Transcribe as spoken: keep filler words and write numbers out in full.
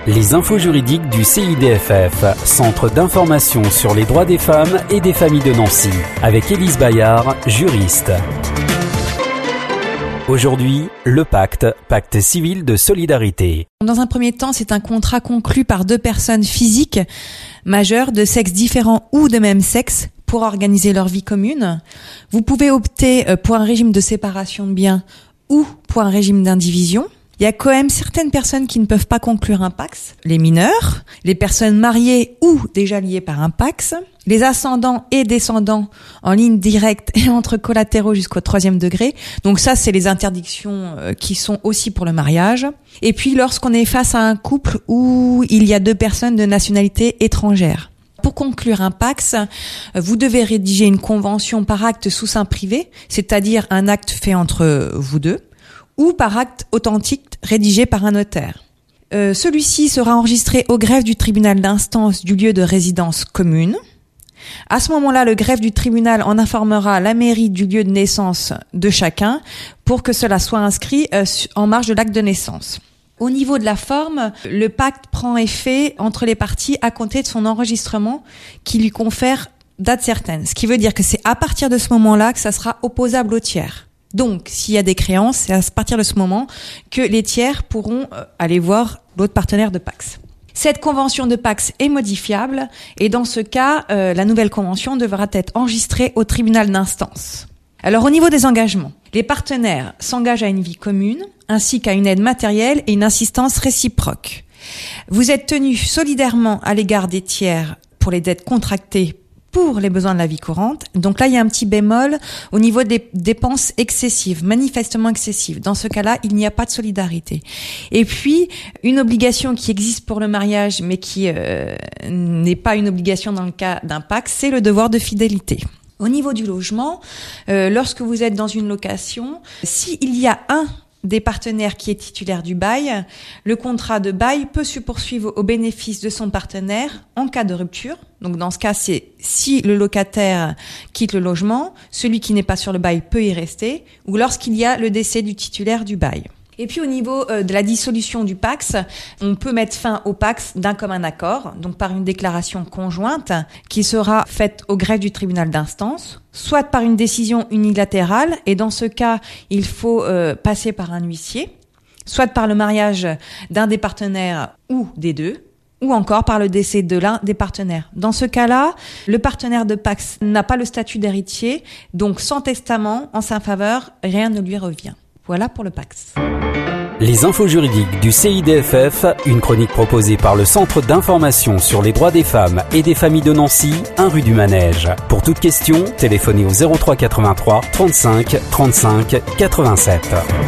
Les infos juridiques du C I D F F, Centre d'information sur les droits des femmes et des familles de Nancy, avec Élise Bayard, juriste. Aujourd'hui, le pacte, pacte civil de solidarité. Dans un premier temps, c'est un contrat conclu par deux personnes physiques majeures de sexe différent ou de même sexe pour organiser leur vie commune. Vous pouvez opter pour un régime de séparation de biens ou pour un régime d'indivision. Il y a quand même certaines personnes qui ne peuvent pas conclure un pax, les mineurs, les personnes mariées ou déjà liées par un pax, les ascendants et descendants en ligne directe et entre collatéraux jusqu'au troisième degré. Donc ça, c'est les interdictions qui sont aussi pour le mariage. Et puis lorsqu'on est face à un couple où il y a deux personnes de nationalité étrangère. Pour conclure un pax, vous devez rédiger une convention par acte sous seing privé, c'est-à-dire un acte fait entre vous deux, ou par acte authentique rédigé par un notaire. Euh, celui-ci sera enregistré au greffe du tribunal d'instance du lieu de résidence commune. À ce moment-là, le greffe du tribunal en informera la mairie du lieu de naissance de chacun pour que cela soit inscrit euh, en marge de l'acte de naissance. Au niveau de la forme, le pacte prend effet entre les parties à compter de son enregistrement qui lui confère date certaine. Ce qui veut dire que c'est à partir de ce moment-là que ça sera opposable au tiers. Donc, s'il y a des créances, c'est à partir de ce moment que les tiers pourront aller voir l'autre partenaire de pax. Cette convention de pax est modifiable et dans ce cas, euh, la nouvelle convention devra être enregistrée au tribunal d'instance. Alors, au niveau des engagements, les partenaires s'engagent à une vie commune ainsi qu'à une aide matérielle et une assistance réciproque. Vous êtes tenus solidairement à l'égard des tiers pour les dettes contractées pour les besoins de la vie courante. Donc là, il y a un petit bémol au niveau des dépenses excessives, manifestement excessives. Dans ce cas-là, il n'y a pas de solidarité. Et puis, une obligation qui existe pour le mariage, mais qui euh, n'est pas une obligation dans le cas d'un pacte, c'est le devoir de fidélité. Au niveau du logement, euh, lorsque vous êtes dans une location, s'il y a un des partenaires qui est titulaire du bail, le contrat de bail peut se poursuivre au bénéfice de son partenaire en cas de rupture. Donc dans ce cas, c'est si le locataire quitte le logement, celui qui n'est pas sur le bail peut y rester, ou lorsqu'il y a le décès du titulaire du bail. Et puis au niveau euh, de la dissolution du pax, on peut mettre fin au pax d'un commun accord, donc par une déclaration conjointe qui sera faite au greffe du tribunal d'instance, soit par une décision unilatérale, et dans ce cas, il faut euh, passer par un huissier, soit par le mariage d'un des partenaires ou des deux, ou encore par le décès de l'un des partenaires. Dans ce cas-là, le partenaire de pax n'a pas le statut d'héritier, donc sans testament en sa faveur, rien ne lui revient. Voilà pour le pax. Les infos juridiques du C I D F F, une chronique proposée par le Centre d'information sur les droits des femmes et des familles de Nancy, un rue du Manège. Pour toute question, téléphonez au zéro trois quatre-vingt-trois trente-cinq trente-cinq quatre-vingt-sept.